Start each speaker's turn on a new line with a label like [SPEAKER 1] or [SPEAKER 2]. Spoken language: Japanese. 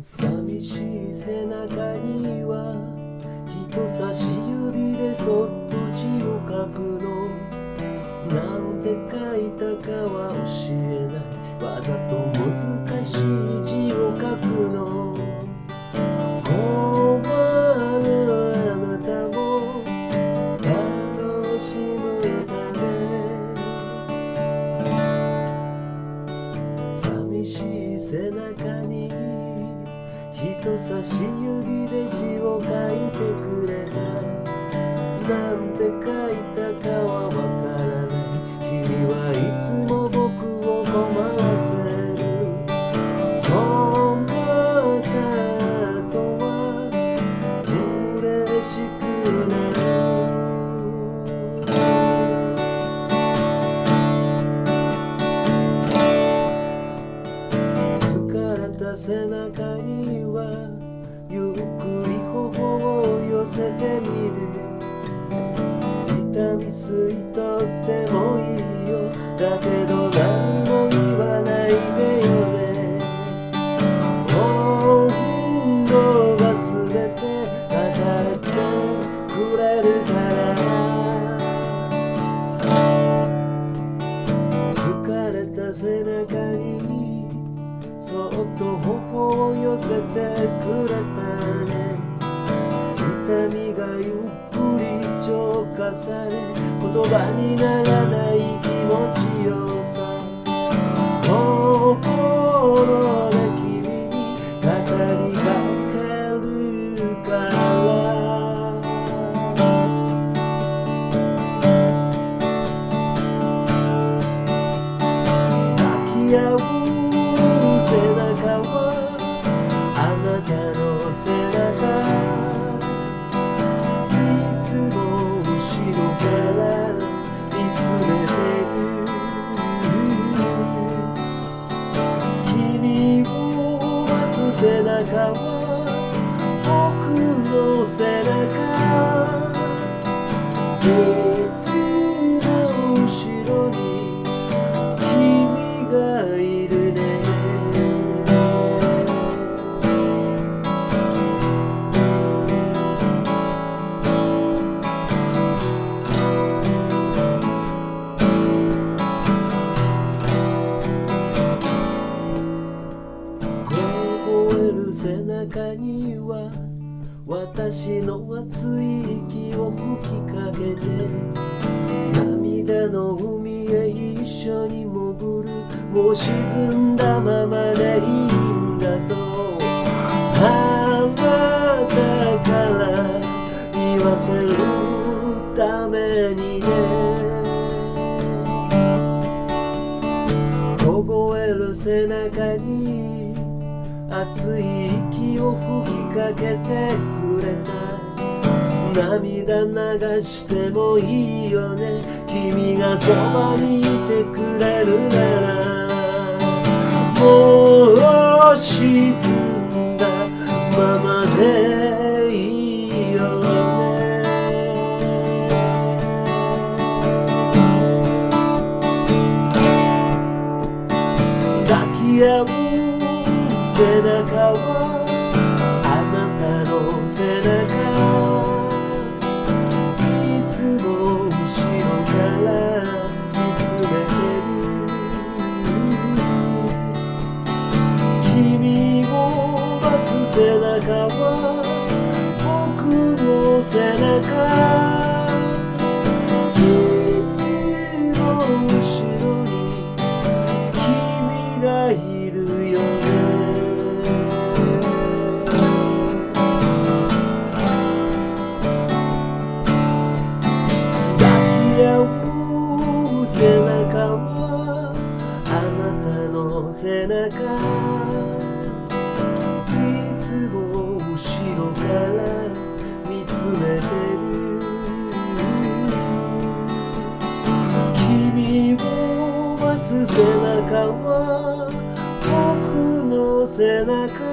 [SPEAKER 1] 寂しい背中には人差し指でそっと字を書くの。なんで書いたかは教えない。わざと難しい字を書くの。困るあなたも楽しむため。寂しい背中に人差し指で字を書いてくれた。なんで書いたかはわからない。君はいつも僕を困らせる。困った後は嬉しくなる。疲れた背中にはゆっくり頬を寄せてみる。痛み吸い取ってもいいよ。だけど何も言わないでよね。温度が全て抱えてくれるから。疲れた背中にそっと頬を寄せてくれたね。痛みがゆっくり浄化され、言葉にならない気持ちよさ。心で君に語りかけるから。抱き合う背中はあなたの背中。いつも後ろから見つめてる。君を待つ背中は僕の背中。いつも後ろに君がいるね。背中には私の熱い息を吹きかけて、涙の海へ一緒に潜る。もう沈んだままでいいんだとあなたから言わせるためにね。凍える背中に熱い息を吹きかけてくれた。涙流してもいいよね。君がそばにいてくれるなら。もう沈んだままでいいよね。抱き合う背中はあなたの背中。いつも後ろから見つめてる。君を待つ背中は僕の背中。いつも後ろに君がいるよね。背中はあなたの背中。いつも後ろから見つめてる。君を待つ背中は僕の背中。